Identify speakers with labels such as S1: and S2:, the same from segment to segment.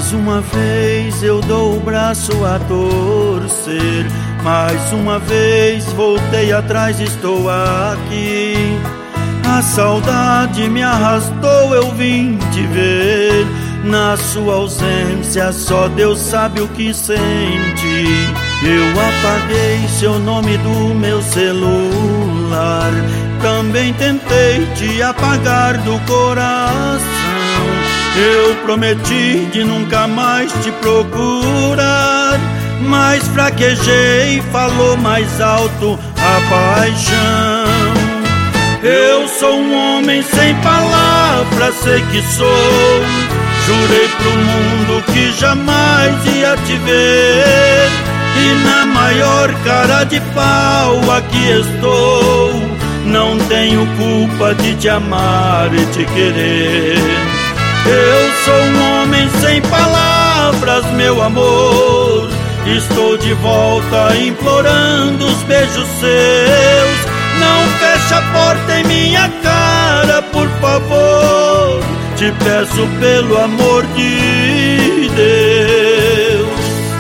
S1: Mais uma vez eu dou o braço a torcer, mais uma vez voltei atrás, estou aqui. A saudade me arrastou, eu vim te ver. Na sua ausência só Deus sabe o que senti. Eu apaguei seu nome do meu celular, também tentei te apagar do coração. Eu prometi de nunca mais te procurar, mas fraquejei, falou mais alto a paixão. Eu sou um homem sem palavras, sei que sou. Jurei pro mundo que jamais ia te ver, e na maior cara de pau aqui estou. Não tenho culpa de te amar e te querer. Eu sou um homem sem palavras, meu amor. Estou de volta implorando os beijos seus. Não feche a porta em minha cara, por favor. Te peço pelo amor de Deus.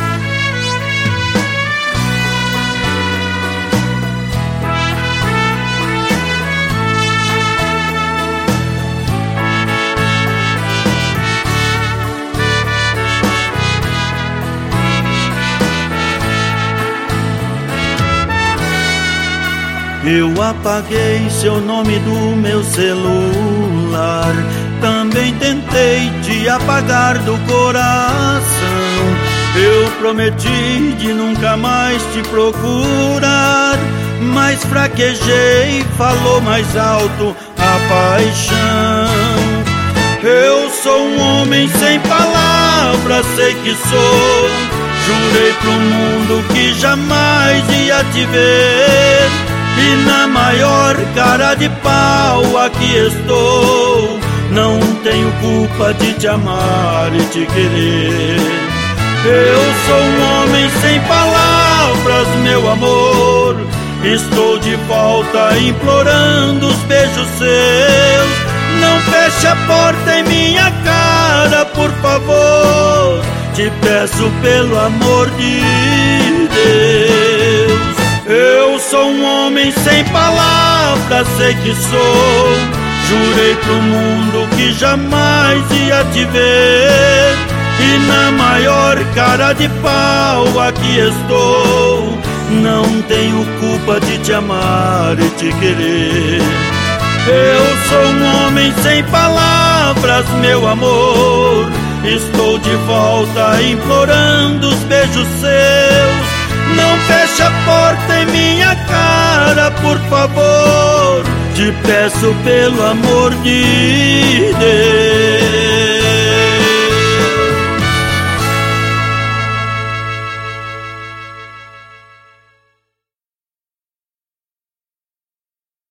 S1: Eu apaguei seu nome do meu celular, também tentei te apagar do coração. Eu prometi de nunca mais te procurar, mas fraquejei, falou mais alto a paixão. Eu sou um homem sem palavras, sei que sou. Jurei pro mundo que jamais ia te ver, e na maior cara de pau aqui estou. Não tenho culpa de te amar e te querer. Eu sou um homem sem palavras, meu amor. Estou de volta implorando os beijos seus. Não feche a porta em minha cara, por favor. Te peço pelo amor de Deus. Eu sou um homem sem palavras, sei que sou. Jurei pro mundo que jamais ia te ver, e na maior cara de pau aqui estou. Não tenho culpa de te amar e te querer. Eu sou um homem sem palavras, meu amor. Estou de volta implorando os beijos seus. Não feche a porta em minha cara, por favor. Te peço pelo amor de